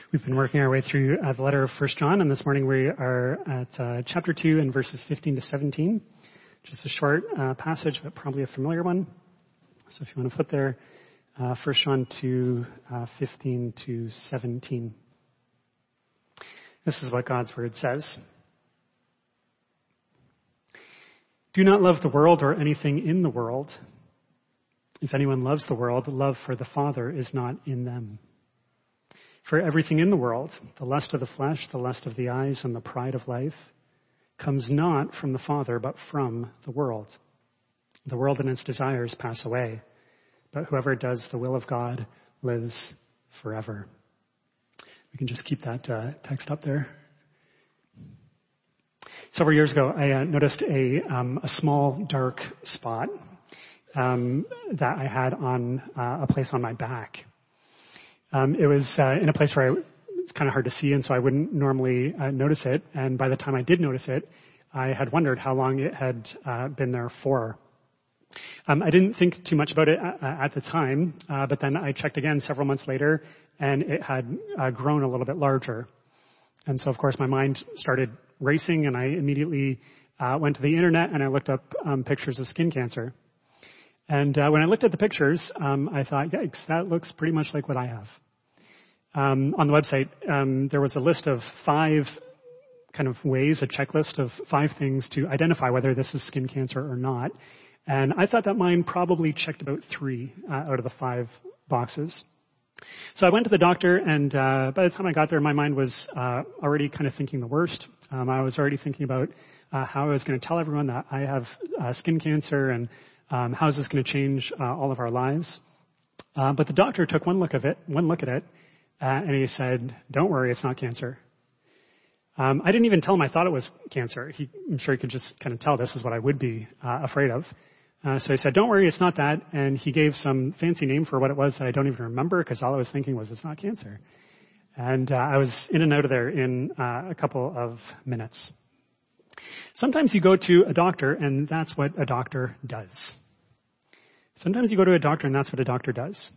We've been working our way through the letter of 1 John, and this morning we are at chapter 2 and verses 15 to 17. Just a short passage, but probably a familiar one. So if you want to flip there, 1 John 2, 15 to 17. This is what God's word says. Do not love the world or anything in the world. If anyone loves the world, love for the Father is not in them. For everything in the world, the lust of the flesh, the lust of the eyes, and the pride of life, comes not from the Father, but from the world. The world and its desires pass away, but whoever does the will of God lives forever. We can just keep that text up there. Several years ago, I noticed a small dark spot that I had on a place on my back. It was in a place where it's kind of hard to see, and so I wouldn't normally notice it. And by the time I did notice it, I had wondered how long it had been there for. I didn't think too much about it at the time, but then I checked again several months later, and it had grown a little bit larger. And so, of course, my mind started racing, and I immediately went to the internet and I looked up pictures of skin cancer. And when I looked at the pictures, I thought, yikes, that looks pretty much like what I have. On the website, there was a list of 5 kind of ways, a checklist of 5 things to identify whether this is skin cancer or not. And I thought that mine probably checked about 3 out of the 5 boxes. So I went to the doctor, and by the time I got there, my mind was already kind of thinking the worst. I was already thinking about how I was going to tell everyone that I have skin cancer and how is this going to change all of our lives? But the doctor took one look at it, and he said, "Don't worry, it's not cancer." I didn't even tell him I thought it was cancer. I'm sure he could just kind of tell this is what I would be afraid of. So he said, "Don't worry, it's not that." And he gave some fancy name for what it was that I don't even remember, because all I was thinking was it's not cancer. And I was in and out of there in a couple of minutes. Sometimes you go to a doctor, and that's what a doctor does. Sometimes you go to a doctor, and that's what a doctor does.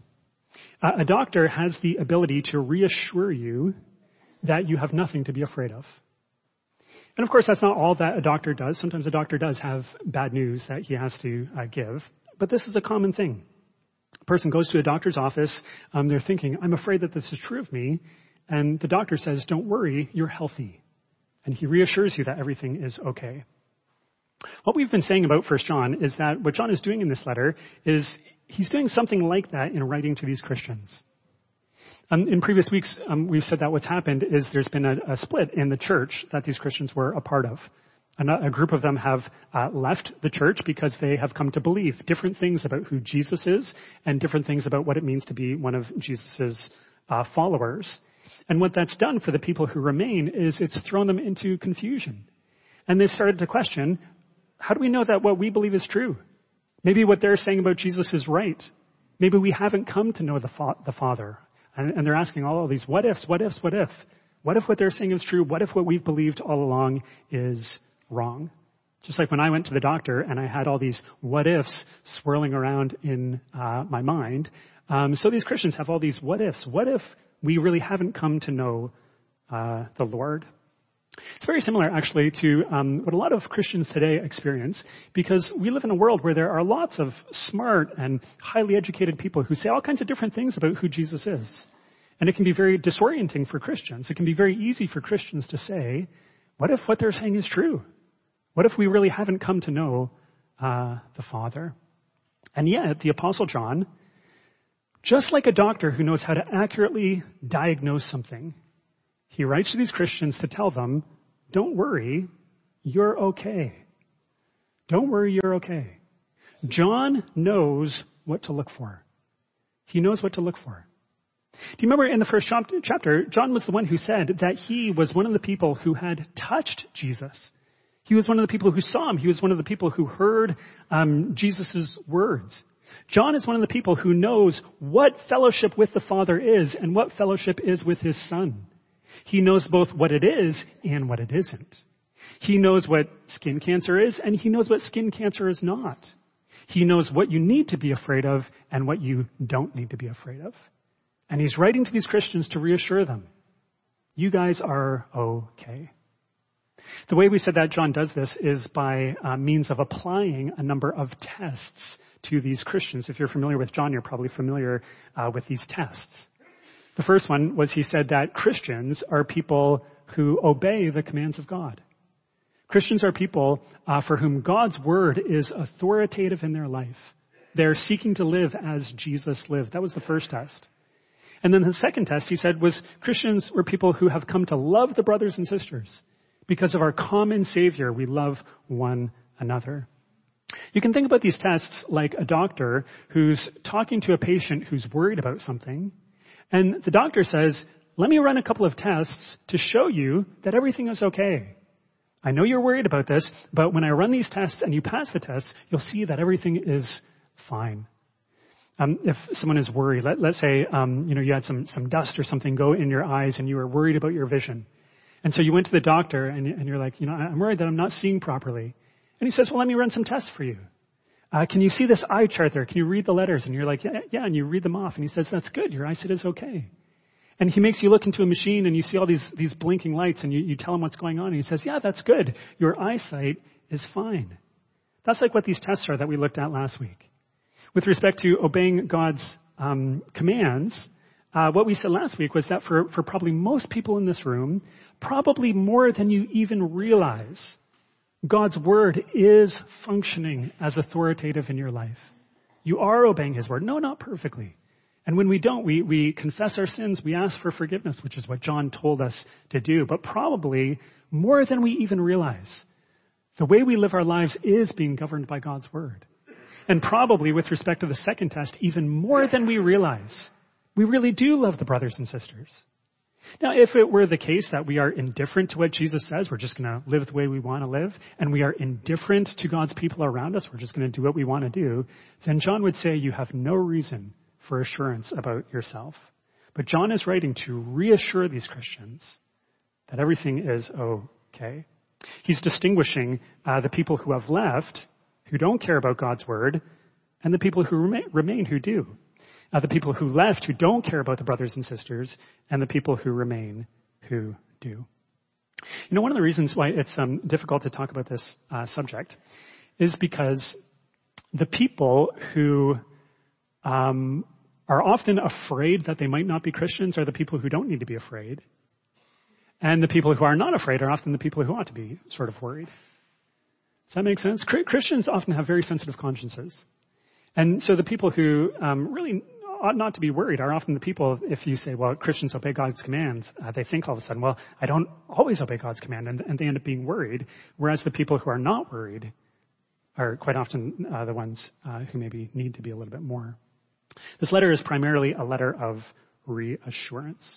A doctor has the ability to reassure you that you have nothing to be afraid of. And of course, that's not all that a doctor does. Sometimes a doctor does have bad news that he has to give. But this is a common thing. A person goes to a doctor's office. They're thinking, I'm afraid that this is true of me. And the doctor says, don't worry, you're healthy. And he reassures you that everything is okay. What we've been saying about 1 John is that what John is doing in this letter is he's doing something like that in writing to these Christians. In previous weeks, we've said that what's happened is there's been a split in the church that these Christians were a part of. A group of them have left the church because they have come to believe different things about who Jesus is and different things about what it means to be one of Jesus's followers. And what that's done for the people who remain is it's thrown them into confusion. And they've started to question, how do we know that what we believe is true? Maybe what they're saying about Jesus is right. Maybe we haven't come to know the Father. And they're asking all of these what ifs, what ifs, what if? What if what they're saying is true? What if what we've believed all along is wrong? Just like when I went to the doctor and I had all these what ifs swirling around in my mind. So these Christians have all these what ifs. What if we really haven't come to know the Lord? It's very similar, actually, to what a lot of Christians today experience, because we live in a world where there are lots of smart and highly educated people who say all kinds of different things about who Jesus is. And it can be very disorienting for Christians. It can be very easy for Christians to say, what if what they're saying is true? What if we really haven't come to know the Father? And yet, the Apostle John, just like a doctor who knows how to accurately diagnose something, he writes to these Christians to tell them, don't worry, you're okay. Don't worry, you're okay. John knows what to look for. He knows what to look for. Do you remember in the first chapter, John was the one who said that he was one of the people who had touched Jesus. He was one of the people who saw him. He was one of the people who heard Jesus' words. John is one of the people who knows what fellowship with the Father is and what fellowship is with his Son. He knows both what it is and what it isn't. He knows what skin cancer is, and he knows what skin cancer is not. He knows what you need to be afraid of and what you don't need to be afraid of. And he's writing to these Christians to reassure them. You guys are okay. The way we said that John does this is by means of applying a number of tests to these Christians. If you're familiar with John, you're probably familiar with these tests. The first one was he said that Christians are people who obey the commands of God. Christians are people for whom God's word is authoritative in their life. They're seeking to live as Jesus lived. That was the first test. And then the second test, he said, was Christians were people who have come to love the brothers and sisters. Because of our common Savior, we love one another. You can think about these tests like a doctor who's talking to a patient who's worried about something, and the doctor says, let me run a couple of tests to show you that everything is okay. I know you're worried about this, but when I run these tests and you pass the tests, you'll see that everything is fine. If someone is worried, let's say you had some dust or something go in your eyes and you were worried about your vision. And so you went to the doctor and you're like, I'm worried that I'm not seeing properly. And he says, well, let me run some tests for you. Can you see this eye chart there? Can you read the letters? And you're like, yeah, and you read them off. And he says, that's good. Your eyesight is okay. And he makes you look into a machine and you see all these blinking lights and you tell him what's going on. And he says, yeah, that's good. Your eyesight is fine. That's like what these tests are that we looked at last week. With respect to obeying God's commands, what we said last week was that for probably most people in this room, probably more than you even realize, God's word is functioning as authoritative in your life. You are obeying his word. No, not perfectly. And when we don't, we confess our sins, we ask for forgiveness, which is what John told us to do. But probably more than we even realize, the way we live our lives is being governed by God's word. And probably with respect to the second test, even more than we realize, we really do love the brothers and sisters. Now, if it were the case that we are indifferent to what Jesus says, we're just going to live the way we want to live, and we are indifferent to God's people around us, we're just going to do what we want to do, then John would say you have no reason for assurance about yourself. But John is writing to reassure these Christians that everything is okay. He's distinguishing the people who have left, who don't care about God's word, and the people who remain who do. The people who left, who don't care about the brothers and sisters, and the people who remain, who do. One of the reasons why it's difficult to talk about this subject is because the people who are often afraid that they might not be Christians are the people who don't need to be afraid. And the people who are not afraid are often the people who ought to be sort of worried. Does that make sense? Christians often have very sensitive consciences. And so the people who really ought not to be worried are often the people, if you say, well, Christians obey God's commands, they think all of a sudden, well, I don't always obey God's command, and they end up being worried, whereas the people who are not worried are quite often the ones who maybe need to be a little bit more. This letter is primarily a letter of reassurance.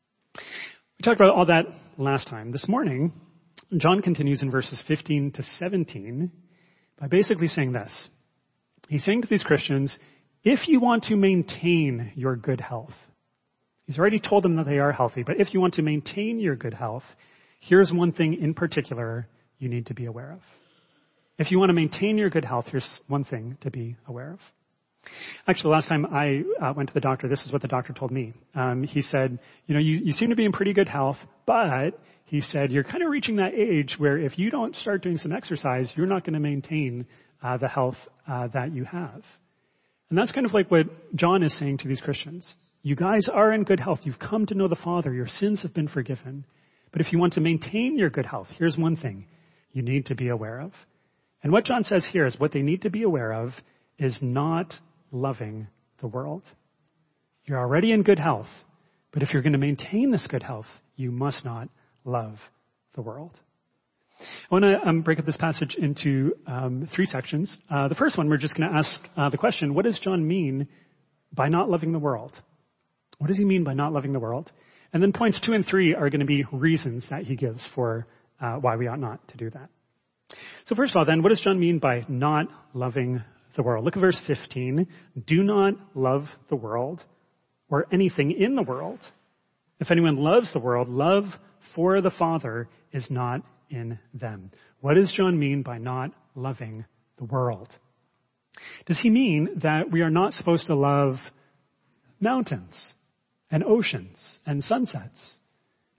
We talked about all that last time. This morning, John continues in verses 15 to 17 by basically saying this. He's saying to these Christians, if you want to maintain your good health, he's already told them that they are healthy, but if you want to maintain your good health, here's one thing in particular you need to be aware of. If you want to maintain your good health, here's one thing to be aware of. Actually, last time I went to the doctor, this is what the doctor told me. He said, you seem to be in pretty good health, but he said, you're kind of reaching that age where if you don't start doing some exercise, you're not going to maintain the health that you have. And that's kind of like what John is saying to these Christians. You guys are in good health. You've come to know the Father. Your sins have been forgiven. But if you want to maintain your good health, here's one thing you need to be aware of. And what John says here is what they need to be aware of is not loving the world. You're already in good health, but if you're going to maintain this good health, you must not love the world. I want to break up this passage into 3 sections. The first one, we're just going to ask the question, what does John mean by not loving the world? What does he mean by not loving the world? And then points 2 and 3 are going to be reasons that he gives for why we ought not to do that. So first of all, then, what does John mean by not loving the world? Look at verse 15. Do not love the world or anything in the world. If anyone loves the world, love for the Father is not in them. What does John mean by not loving the world? Does he mean that we are not supposed to love mountains and oceans and sunsets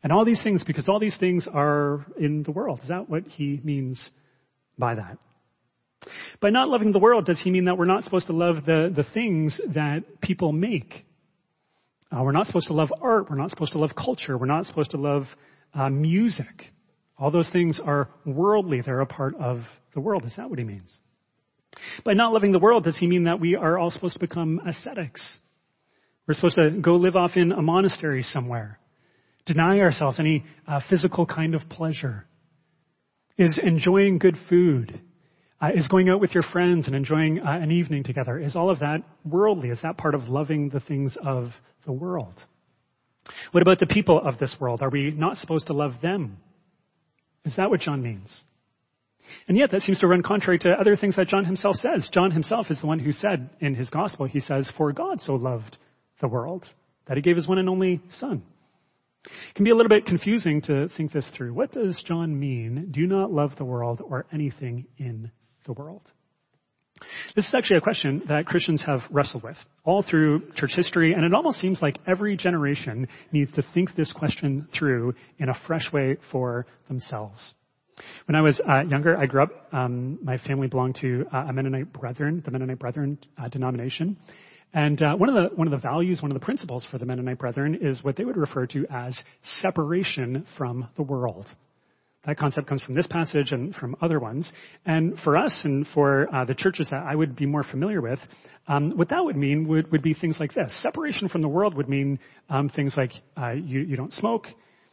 And all these things, because all these things are in the world. Is that what he means by that? By not loving the world, does he mean that we're not supposed to love the things that people make? We're not supposed to love art. We're not supposed to love culture. We're not supposed to love music. All those things are worldly. They're a part of the world. Is that what he means? By not loving the world, does he mean that we are all supposed to become ascetics? We're supposed to go live off in a monastery somewhere, deny ourselves any physical kind of pleasure. Is enjoying good food, is going out with your friends and enjoying an evening together, is all of that worldly? Is that part of loving the things of the world? What about the people of this world? Are we not supposed to love them? Is that what John means? And yet that seems to run contrary to other things that John himself says. John himself is the one who said in his gospel, he says, "For God so loved the world that he gave his one and only Son." It can be a little bit confusing to think this through. What does John mean? Do not love the world or anything in the world. This is actually a question that Christians have wrestled with all through church history, and it almost seems like every generation needs to think this question through in a fresh way for themselves. When I was younger, I grew up, my family belonged to the Mennonite Brethren denomination. And one of the values, one of the principles for the Mennonite Brethren is what they would refer to as separation from the world. That concept comes from this passage and from other ones. And for us and for the churches that I would be more familiar with, what that would mean would be things like this. Separation from the world would mean things like you don't smoke,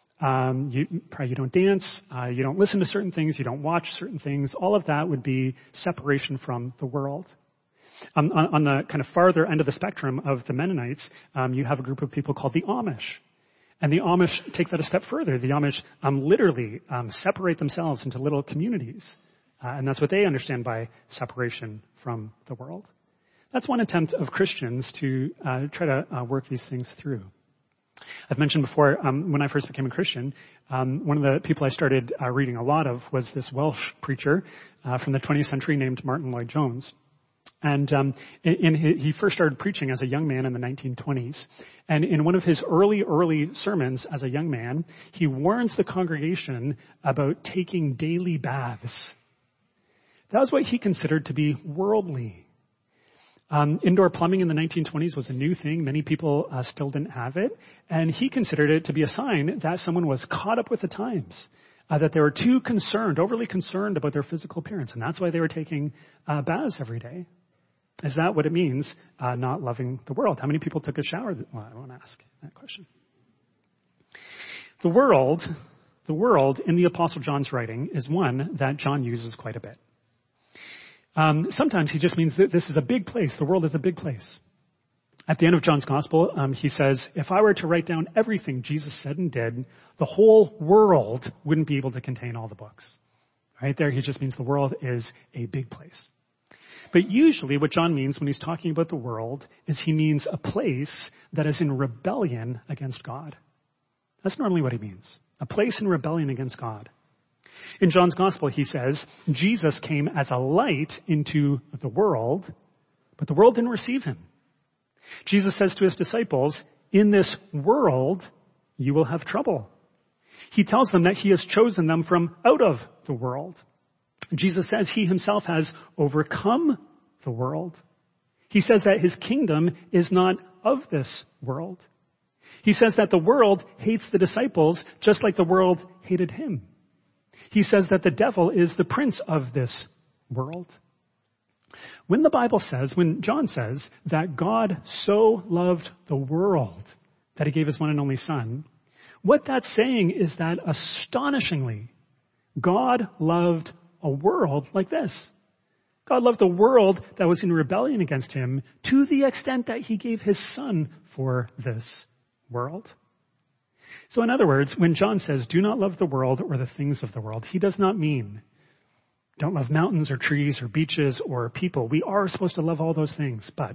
you don't dance, you don't listen to certain things, you don't watch certain things. All of that would be separation from the world. On the kind of farther end of the spectrum of the Mennonites, you have a group of people called the Amish. And the Amish take that a step further. The Amish literally separate themselves into little communities. And that's what they understand by separation from the world. That's one attempt of Christians to try to work these things through. I've mentioned before, when I first became a Christian, one of the people I started reading a lot of was this Welsh preacher from the 20th century named Martin Lloyd-Jones. And he first started preaching as a young man in the 1920s. And in one of his early sermons as a young man, he warns the congregation about taking daily baths. That was what he considered to be worldly. Indoor plumbing in the 1920s was a new thing. Many people still didn't have it. And he considered it to be a sign that someone was caught up with the times, that they were too concerned, overly concerned about their physical appearance. And that's why they were taking baths every day. Is that what it means, not loving the world? How many people took a shower? Well, I won't ask that question. The world in the Apostle John's writing is one that John uses quite a bit. Sometimes he just means that this is a big place. The world is a big place. At the end of John's gospel, he says, if I were to write down everything Jesus said and did, the whole world wouldn't be able to contain all the books. Right there, he just means the world is a big place. But usually what John means when he's talking about the world is he means a place that is in rebellion against God. That's normally what he means. A place in rebellion against God. In John's gospel, he says, Jesus came as a light into the world, but the world didn't receive him. Jesus says to his disciples, in this world, you will have trouble. He tells them that he has chosen them from out of the world. Jesus says he himself has overcome the world. He says that his kingdom is not of this world. He says that the world hates the disciples just like the world hated him. He says that the devil is the prince of this world. When John says that God so loved the world that he gave his one and only Son, what that's saying is that astonishingly, God loved a world like this. God loved a world that was in rebellion against him to the extent that he gave his Son for this world. So in other words, when John says, do not love the world or the things of the world, he does not mean don't love mountains or trees or beaches or people. We are supposed to love all those things, but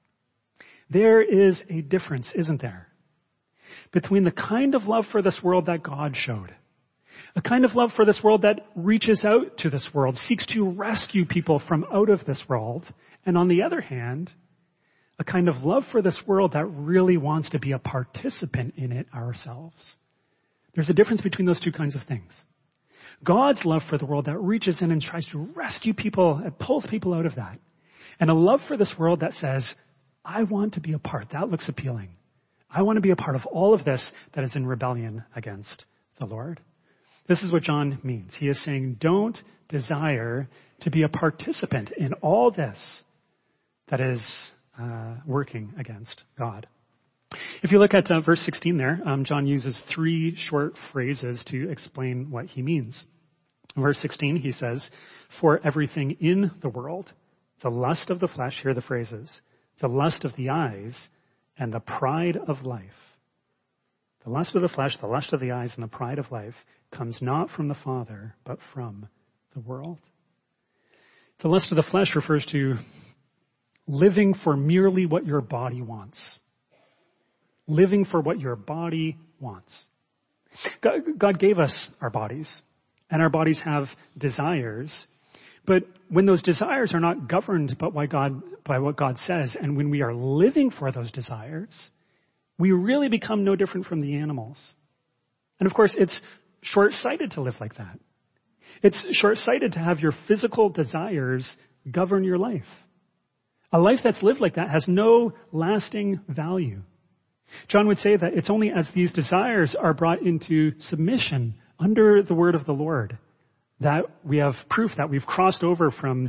there is a difference, isn't there, between the kind of love for this world that God showed, a kind of love for this world that reaches out to this world, seeks to rescue people from out of this world, and on the other hand, a kind of love for this world that really wants to be a participant in it ourselves. There's a difference between those two kinds of things. God's love for the world that reaches in and tries to rescue people, it pulls people out of that. And a love for this world that says, I want to be a part. That looks appealing. I want to be a part of all of this that is in rebellion against the Lord. This is what John means. He is saying, don't desire to be a participant in all this that is working against God. If you look at verse 16 there, John uses 3 short phrases to explain what he means. In verse 16, he says, for everything in the world, the lust of the flesh, here are the phrases, the lust of the eyes, and the pride of life. The lust of the flesh, the lust of the eyes, and the pride of life comes not from the Father, but from the world. The lust of the flesh refers to living for merely what your body wants. Living for what your body wants. God gave us our bodies, and our bodies have desires. But when those desires are not governed by what God says, and when we are living for those desires, we really become no different from the animals. And of course, it's short-sighted to live like that. It's short-sighted to have your physical desires govern your life. A life that's lived like that has no lasting value. John would say that it's only as these desires are brought into submission under the word of the Lord that we have proof that we've crossed over from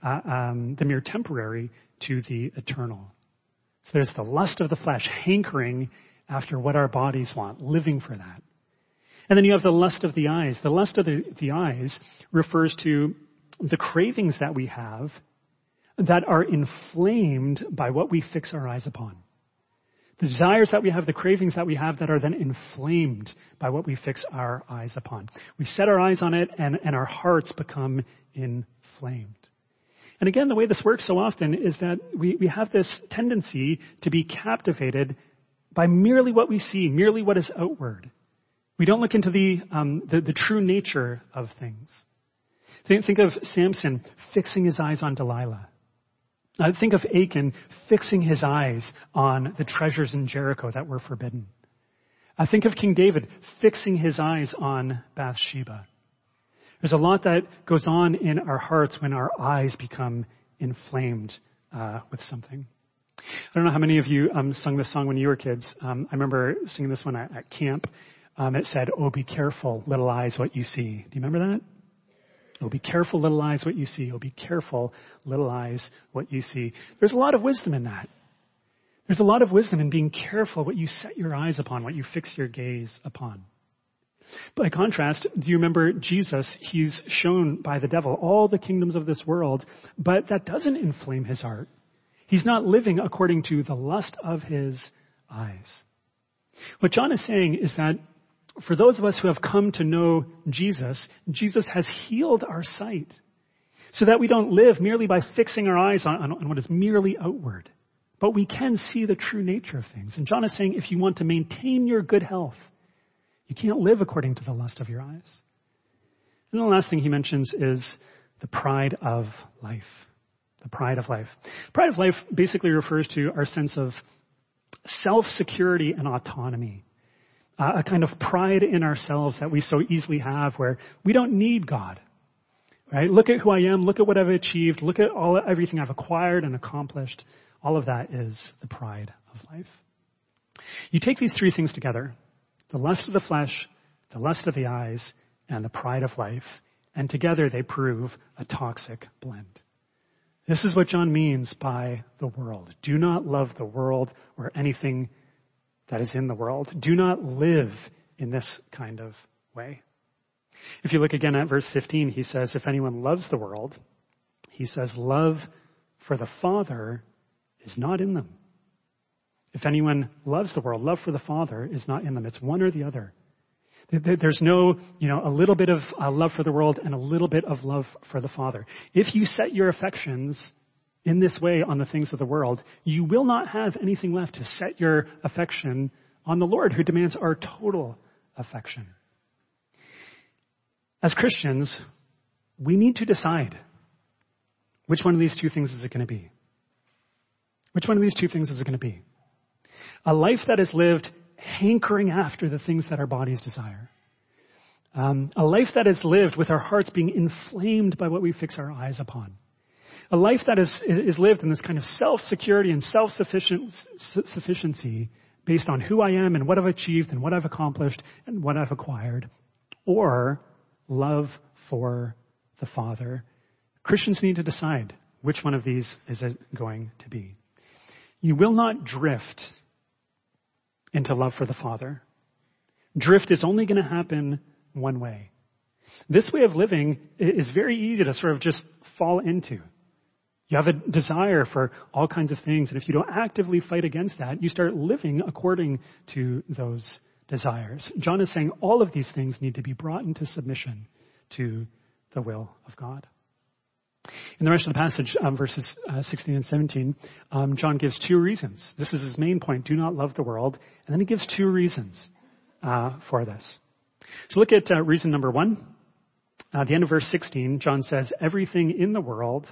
the mere temporary to the eternal. So there's the lust of the flesh, hankering after what our bodies want, living for that. And then you have the lust of the eyes. The lust of the eyes refers to the cravings that we have that are inflamed by what we fix our eyes upon. The desires that we have, the cravings that we have that are then inflamed by what we fix our eyes upon. We set our eyes on it and our hearts become inflamed. And again, the way this works so often is that we have this tendency to be captivated by merely what we see, merely what is outward. We don't look into the true nature of things. Think of Samson fixing his eyes on Delilah. Think of Achan fixing his eyes on the treasures in Jericho that were forbidden. Think of King David fixing his eyes on Bathsheba. There's a lot that goes on in our hearts when our eyes become inflamed with something. I don't know how many of you sung this song when you were kids. I remember singing this one at camp. It said, "Oh, be careful, little eyes, what you see." Do you remember that? Oh, be careful, little eyes, what you see. Oh, be careful, little eyes, what you see. There's a lot of wisdom in that. There's a lot of wisdom in being careful what you set your eyes upon, what you fix your gaze upon. By contrast, do you remember Jesus? He's shown by the devil all the kingdoms of this world, but that doesn't inflame his heart. He's not living according to the lust of his eyes. What John is saying is that for those of us who have come to know Jesus, Jesus has healed our sight so that we don't live merely by fixing our eyes on what is merely outward, but we can see the true nature of things. And John is saying if you want to maintain your good health, you can't live according to the lust of your eyes. And the last thing he mentions is the pride of life. The pride of life. Pride of life basically refers to our sense of self-security and autonomy. A kind of pride in ourselves that we so easily have where we don't need God. Right? Look at who I am. Look at what I've achieved. Look at everything I've acquired and accomplished. All of that is the pride of life. You take these three things together, the lust of the flesh, the lust of the eyes, and the pride of life, and together they prove a toxic blend. This is what John means by the world. Do not love the world or anything that is in the world. Do not live in this kind of way. If you look again at verse 15, he says, if anyone loves the world, he says, love for the Father is not in them. If anyone loves the world, love for the Father is not in them. It's one or the other. There's no, a little bit of love for the world and a little bit of love for the Father. If you set your affections in this way on the things of the world, you will not have anything left to set your affection on the Lord, who demands our total affection. As Christians, we need to decide which one of these two things is it going to be. Which one of these two things is it going to be? A life that is lived hankering after the things that our bodies desire. A life that is lived with our hearts being inflamed by what we fix our eyes upon. A life that is lived in this kind of self-security and self-sufficiency based on who I am and what I've achieved and what I've accomplished and what I've acquired. Or love for the Father. Christians need to decide which one of these is it going to be. You will not drift into love for the Father. Drift is only going to happen one way. This way of living is very easy to sort of just fall into. You have a desire for all kinds of things, and if you don't actively fight against that, you start living according to those desires. John is saying all of these things need to be brought into submission to the will of God. In the rest of the passage, verses 16 and 17, John gives two reasons. This is his main point, do not love the world. And then he gives two reasons for this. So look at reason number one. At the end of verse 16, John says, everything in the world,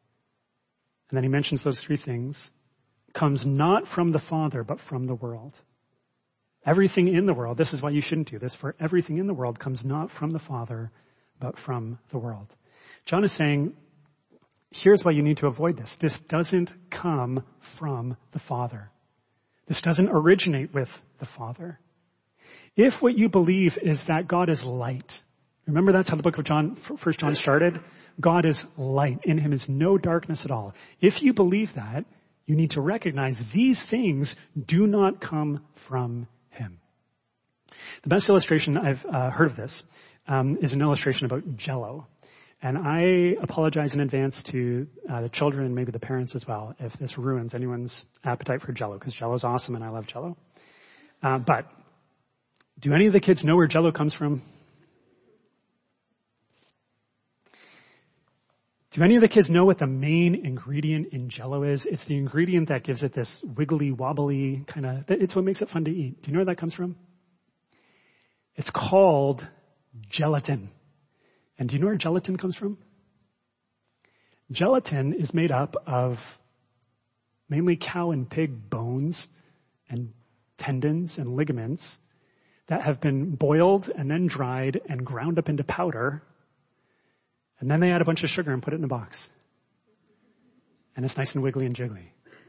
and then he mentions those three things, comes not from the Father, but from the world. Everything in the world, this is why you shouldn't do this, for everything in the world comes not from the Father, but from the world. John is saying, here's why you need to avoid this. This doesn't come from the Father. This doesn't originate with the Father. If what you believe is that God is light, remember that's how the book of John, 1 John started? God is light. In him is no darkness at all. If you believe that, you need to recognize these things do not come from him. The best illustration I've heard of this is an illustration about Jell-O. And I apologize in advance to the children and maybe the parents as well if this ruins anyone's appetite for Jell-O, because Jell-O is awesome and I love Jell-O. But do any of the kids know where Jell-O comes from? Do any of the kids know what the main ingredient in Jell-O is? It's the ingredient that gives it this wiggly, wobbly kind of, it's what makes it fun to eat. Do you know where that comes from? It's called gelatin. And do you know where gelatin comes from? Gelatin is made up of mainly cow and pig bones and tendons and ligaments that have been boiled and then dried and ground up into powder. And then they add a bunch of sugar and put it in a box. And it's nice and wiggly and jiggly.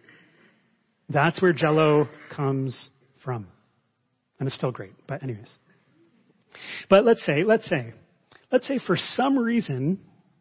That's where Jell-O comes from. And it's still great, but anyways. But let's say for some reason,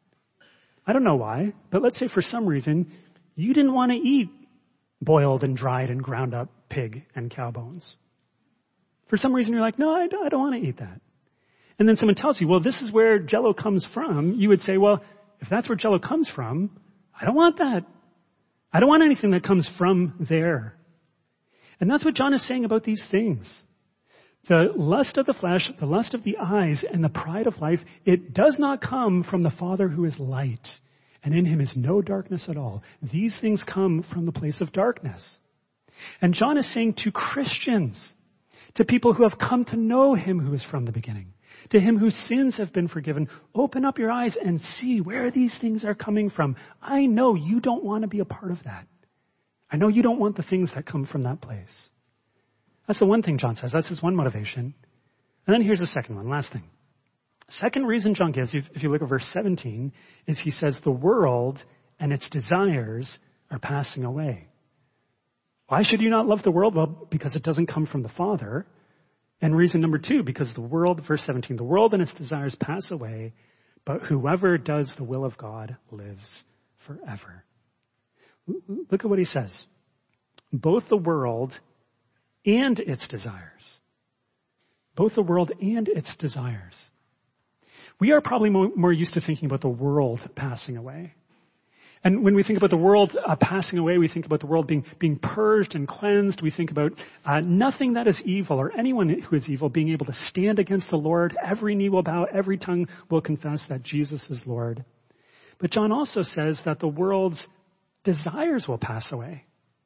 I don't know why, but let's say for some reason, you didn't want to eat boiled and dried and ground up pig and cow bones. For some reason, you're like, no, I don't want to eat that. And then someone tells you, well, this is where Jell-O comes from. You would say, well, if that's where Jell-O comes from, I don't want that. I don't want anything that comes from there. And that's what John is saying about these things. The lust of the flesh, the lust of the eyes, and the pride of life, it does not come from the Father who is light, and in him is no darkness at all. These things come from the place of darkness. And John is saying to Christians, to people who have come to know him who is from the beginning, to him whose sins have been forgiven, open up your eyes and see where these things are coming from. I know you don't want to be a part of that. I know you don't want the things that come from that place. That's the one thing John says. That's his one motivation. And then here's the second one, last thing. Second reason John gives, if you look at verse 17, is he says the world and its desires are passing away. Why should you not love the world? Well, because it doesn't come from the Father. And reason number two, because the world, verse 17, the world and its desires pass away, but whoever does the will of God lives forever. Look at what he says. Both the world and its desires. Both the world and its desires. We are probably more used to thinking about the world passing away. And when we think about the world passing away, we think about the world being purged and cleansed. We think about nothing that is evil or anyone who is evil being able to stand against the Lord. Every knee will bow, every tongue will confess that Jesus is Lord. But John also says that the world's desires will pass away.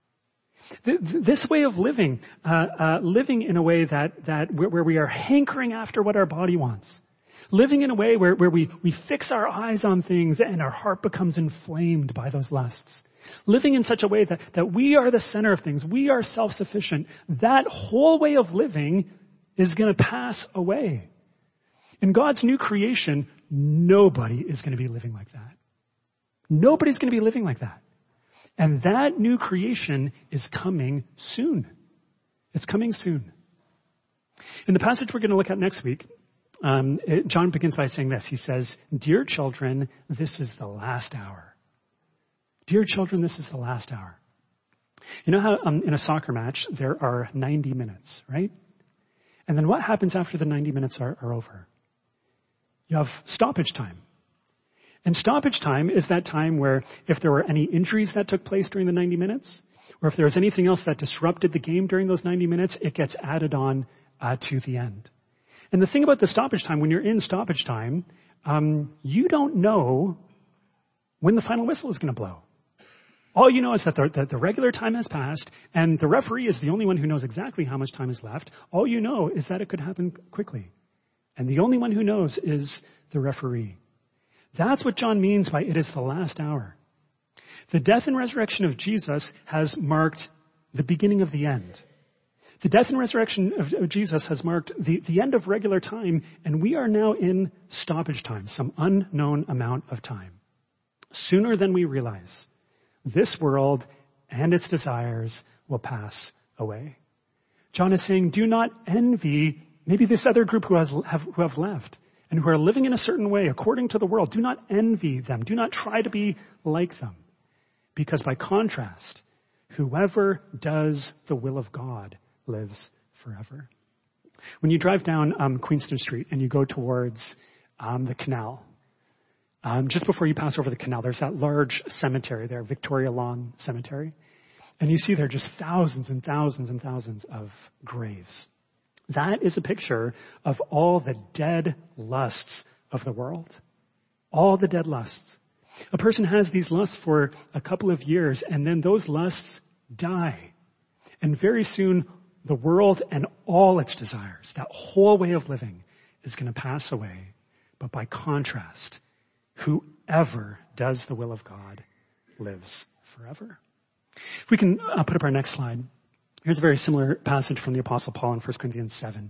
This way of living, living in a way that where we are hankering after what our body wants, Living in a way where we fix our eyes on things and our heart becomes inflamed by those lusts. Living in such a way that we are the center of things. We are self-sufficient. That whole way of living is going to pass away. In God's new creation, nobody is going to be living like that. Nobody's going to be living like that. And that new creation is coming soon. It's coming soon. In the passage we're going to look at next week, John begins by saying this. He says, "Dear children, this is the last hour." Dear children, this is the last hour. You know how in a soccer match there are 90 minutes, right? And then what happens after the 90 minutes are over? You have stoppage time. And stoppage time is that time where if there were any injuries that took place during the 90 minutes, or if there was anything else that disrupted the game during those 90 minutes, it gets added on to the end. And the thing about the stoppage time, when you're in stoppage time, you don't know when the final whistle is going to blow. All you know is that the regular time has passed, and the referee is the only one who knows exactly how much time is left. All you know is that it could happen quickly. And the only one who knows is the referee. That's what John means by it is the last hour. The death and resurrection of Jesus has marked the beginning of the end. The death and resurrection of Jesus has marked the end of regular time, and we are now in stoppage time, some unknown amount of time. Sooner than we realize, this world and its desires will pass away. John is saying, do not envy maybe this other group who have left and who are living in a certain way according to the world. Do not envy them. Do not try to be like them. Because by contrast, whoever does the will of God lives forever. When you drive down Queenston Street and you go towards the canal, just before you pass over the canal, there's that large cemetery there, Victoria Lawn Cemetery. And you see there are just thousands and thousands and thousands of graves. That is a picture of all the dead lusts of the world. All the dead lusts. A person has these lusts for a couple of years, and then those lusts die. And very soon, the world and all its desires, that whole way of living, is going to pass away. But by contrast, whoever does the will of God lives forever. If we can put up our next slide. Here's a very similar passage from the Apostle Paul in 1 Corinthians 7.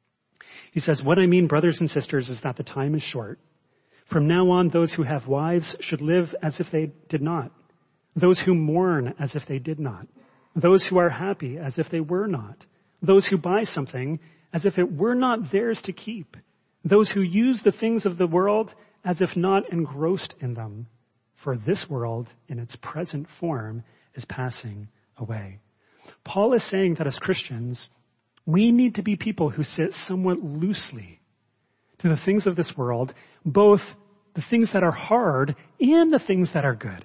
He says, "What I mean, brothers and sisters, is that the time is short. From now on, those who have wives should live as if they did not. Those who mourn as if they did not. Those who are happy as if they were not. Those who buy something as if it were not theirs to keep. Those who use the things of the world as if not engrossed in them. For this world, in its present form, is passing away." Paul is saying that as Christians, we need to be people who sit somewhat loosely to the things of this world, both the things that are hard and the things that are good.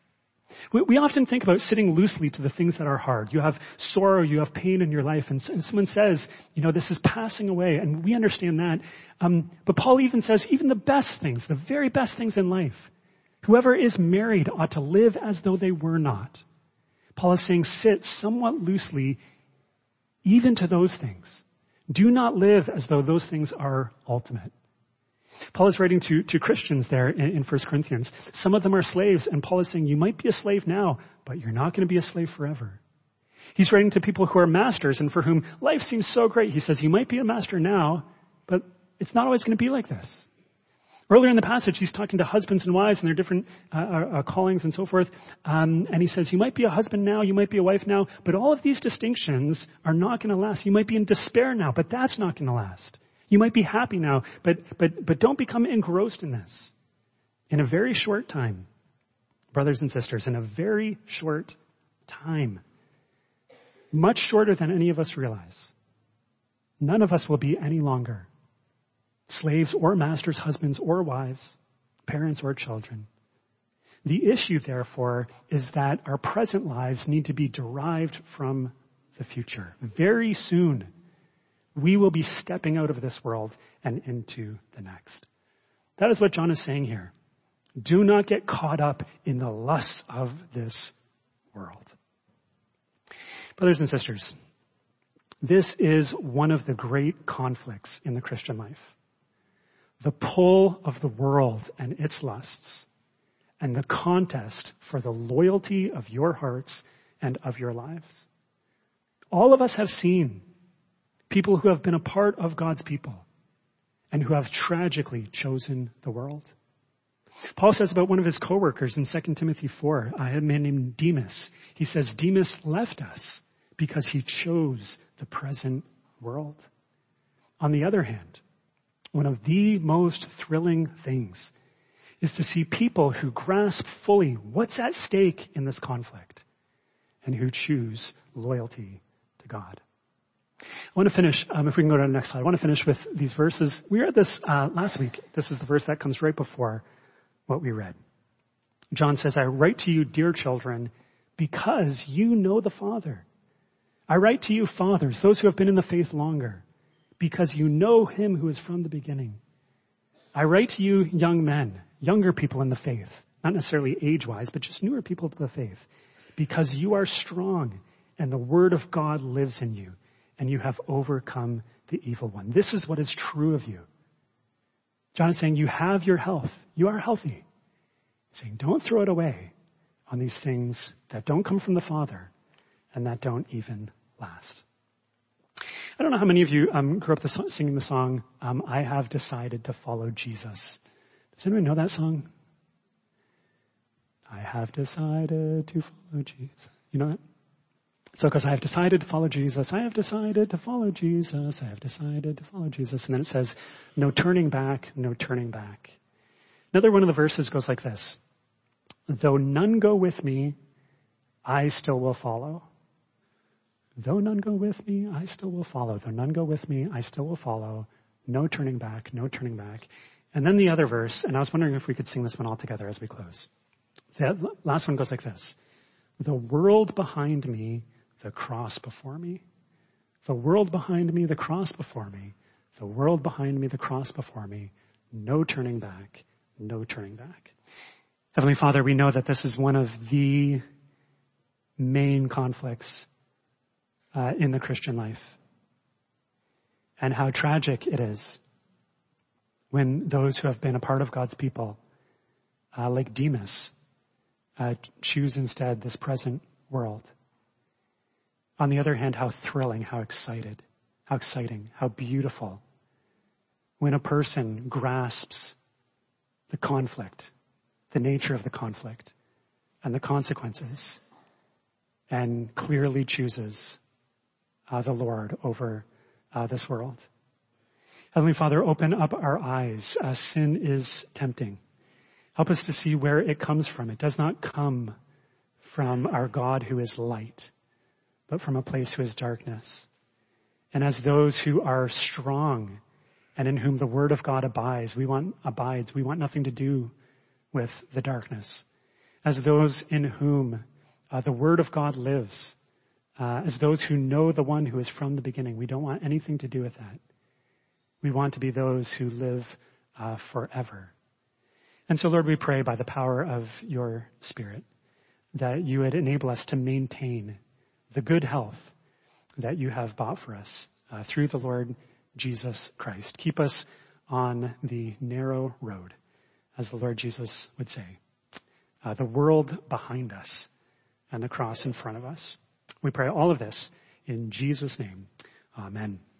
We often think about sitting loosely to the things that are hard. You have sorrow, you have pain in your life, and someone says, this is passing away, and we understand that. But Paul even says, even the best things, the very best things in life, whoever is married ought to live as though they were not. Paul is saying, sit somewhat loosely even to those things. Do not live as though those things are ultimate. Paul is writing to Christians there in 1 Corinthians. Some of them are slaves, and Paul is saying, you might be a slave now, but you're not going to be a slave forever. He's writing to people who are masters and for whom life seems so great. He says, you might be a master now, but it's not always going to be like this. Earlier in the passage, he's talking to husbands and wives and their different callings and so forth. And he says, you might be a husband now, you might be a wife now, but all of these distinctions are not going to last. You might be in despair now, but that's not going to last. You might be happy now, but don't become engrossed in this. In a very short time, brothers and sisters, in a very short time, much shorter than any of us realize, none of us will be any longer slaves or masters, husbands or wives, parents or children. The issue, therefore, is that our present lives need to be derived from the future. Very soon, we will be stepping out of this world and into the next. That is what John is saying here. Do not get caught up in the lusts of this world. Brothers and sisters, this is one of the great conflicts in the Christian life. the pull of the world and its lusts, and the contest for the loyalty of your hearts and of your lives. All of us have seen people who have been a part of God's people and who have tragically chosen the world. Paul says about one of his co-workers in 2 Timothy 4, a man named Demas. He says, Demas left us because he chose the present world. On the other hand, one of the most thrilling things is to see people who grasp fully what's at stake in this conflict and who choose loyalty to God. I want to finish, if we can go to the next slide, I want to finish with these verses. We read this last week. This is the verse that comes right before what we read. John says, I write to you, dear children, because you know the Father. I write to you, fathers, those who have been in the faith longer, because you know him who is from the beginning. I write to you, young men, younger people in the faith, not necessarily age-wise, but just newer people to the faith, because you are strong and the word of God lives in you, and you have overcome the evil one. This is what is true of you. John is saying you have your health. You are healthy. He's saying don't throw it away on these things that don't come from the Father and that don't even last. I don't know how many of you grew up singing the song, I Have Decided to Follow Jesus. Does anyone know that song? I have decided to follow Jesus. You know that? So because I have decided to follow Jesus, I have decided to follow Jesus, I have decided to follow Jesus. And then it says, no turning back, no turning back. Another one of the verses goes like this. Though none go with me, I still will follow. Though none go with me, I still will follow. Though none go with me, I still will follow. No turning back, no turning back. And then the other verse, and I was wondering if we could sing this one all together as we close. The last one goes like this. The world behind me, the cross before me. The world behind me, the cross before me. The world behind me, the cross before me. No turning back, no turning back. Heavenly Father, we know that this is one of the main conflicts in the Christian life. And how tragic it is when those who have been a part of God's people, like Demas, choose instead this present world. On the other hand, how thrilling, how exciting, how beautiful when a person grasps the conflict, the nature of the conflict, and the consequences, and clearly chooses the Lord over this world. Heavenly Father, open up our eyes. Sin is tempting. Help us to see where it comes from. It does not come from our God who is light, but from a place who is darkness. And as those who are strong and in whom the word of God abides, we want nothing to do with the darkness. As those in whom the word of God lives, as those who know the one who is from the beginning, we don't want anything to do with that. We want to be those who live forever. And so, Lord, we pray by the power of your Spirit that you would enable us to maintain the good health that you have bought for us through the Lord Jesus Christ. Keep us on the narrow road, as the Lord Jesus would say. The world behind us and the cross in front of us. We pray all of this in Jesus' name. Amen.